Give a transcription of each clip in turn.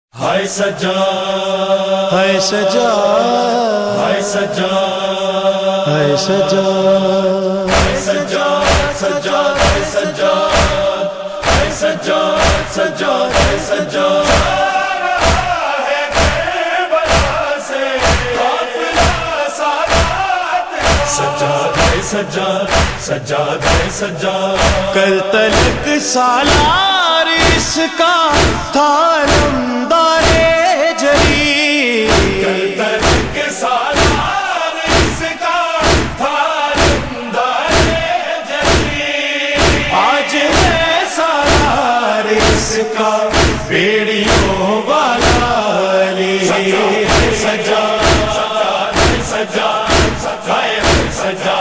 ہائے سجا ہائے سجا ہائے سجا ہائے سجا ہائے سجا سجا ہائے سجا ہائے سجا سجا ہائے سجا سجاد سجاد سجا کل تلک سالار اس کا تھا نمدار جلی، کل تلک سالار اس کا تھا نمدار جلی، آج ہے سالار اس کا بیڑیوں والا علی۔ سجا سجا سجا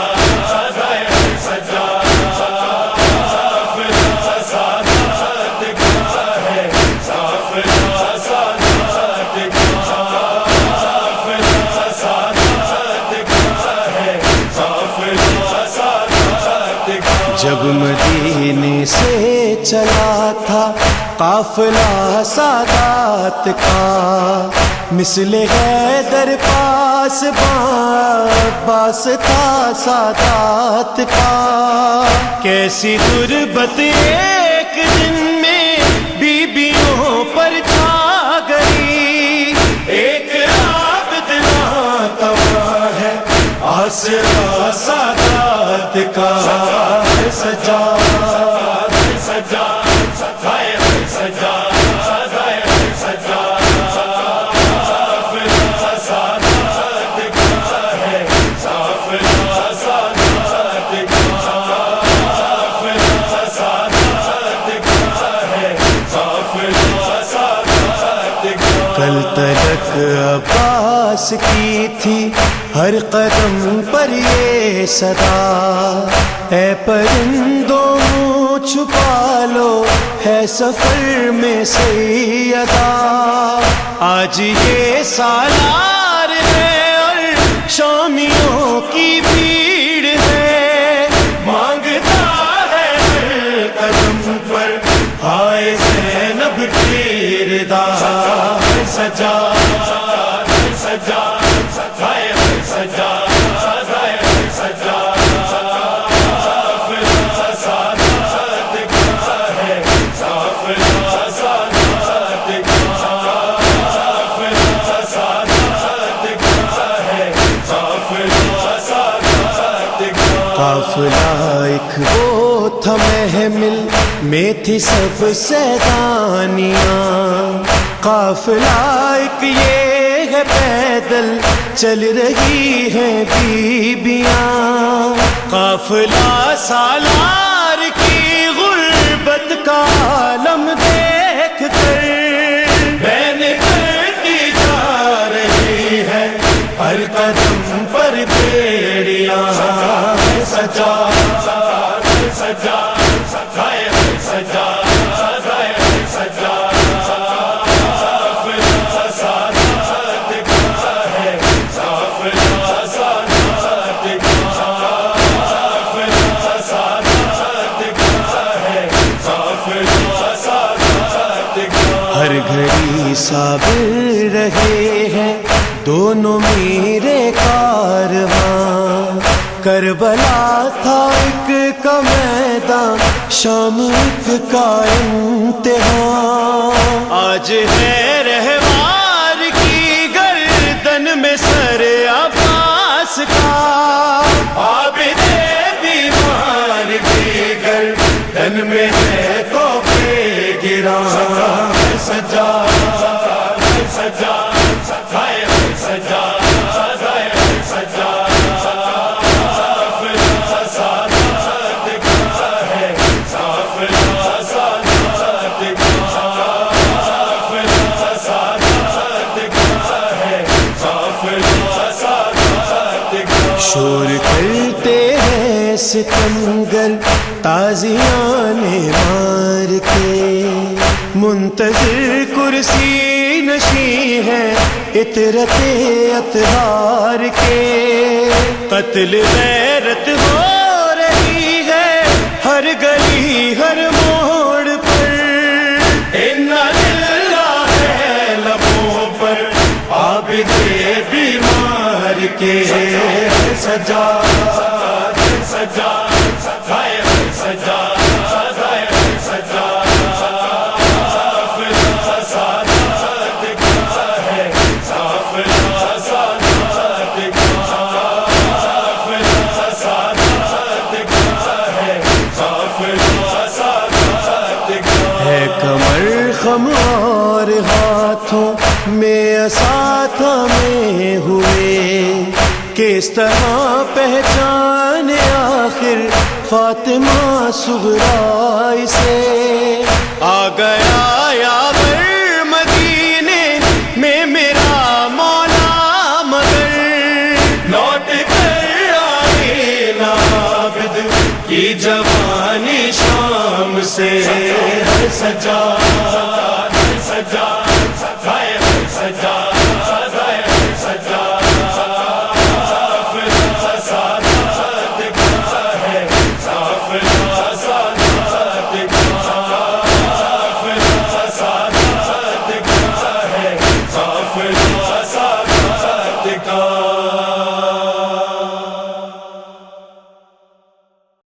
جب مدینے سے چلا تھا قافلہ سادات کا، مثل حیدر پاس باس تھا سادات کا، کیسی غربت ایک دن میں بیبیوں پر چھا گئی، ایک عابد ناتواں ہے آسرا سادات کا۔ سجا سجا سجا کل تلک عباس کی تھی ہر قدم پر یہ صدا، اے پرندوں منہ چھپا لو ہے سفر میں سیدہ، آج یہ سالار ہے اور شامیوں کی بھیڑ ہے، مانگتا ہے ہر قدم پر ہائے زینب کی رضا۔ سجا سجا سجا قافلہ ایک وہ تھا محمل میں تھی سب سیدانیاں، قافلہ ایک یہ ہے پیدل چل رہی ہیں بیبیاں، قافلہ سالار کی غربت کا عالم دیکھ کر بین کرتی جا رہی ہے ہر قدم پر بیڑیاں۔ سجا سجا سجا ہر گھڑی صابر رہے ہیں دونوں میرے کارواں، کربلا تھا ایک کا میدان، شام ایک کا امتحان، آج ہے رہوار کی گردن میں سر عباس کا، عابد بیمار کی گردن میں ہے تو گراں۔ سجا سجا سجا شور کرتے ہیں ستمگر تازیان مار کے، منتظر کرسی نشیں ہیں عطرت اطہار کے، قتل غیرت ہو رہی ہے ہر گلی ہر موڑ پر، اِنَّ لِلَّهِ کے سجا سجا سجا سجا ہے کمر خمار ہاتھوں میں اساتھ میں ہوئے، کس طرح پہچانے آخر فاطمہ صغریٰ سے؟ آ گیا یاور مدینے میں میرا مولا، مگر لوٹ کر آئی نابد کی جوانی شام سے سجا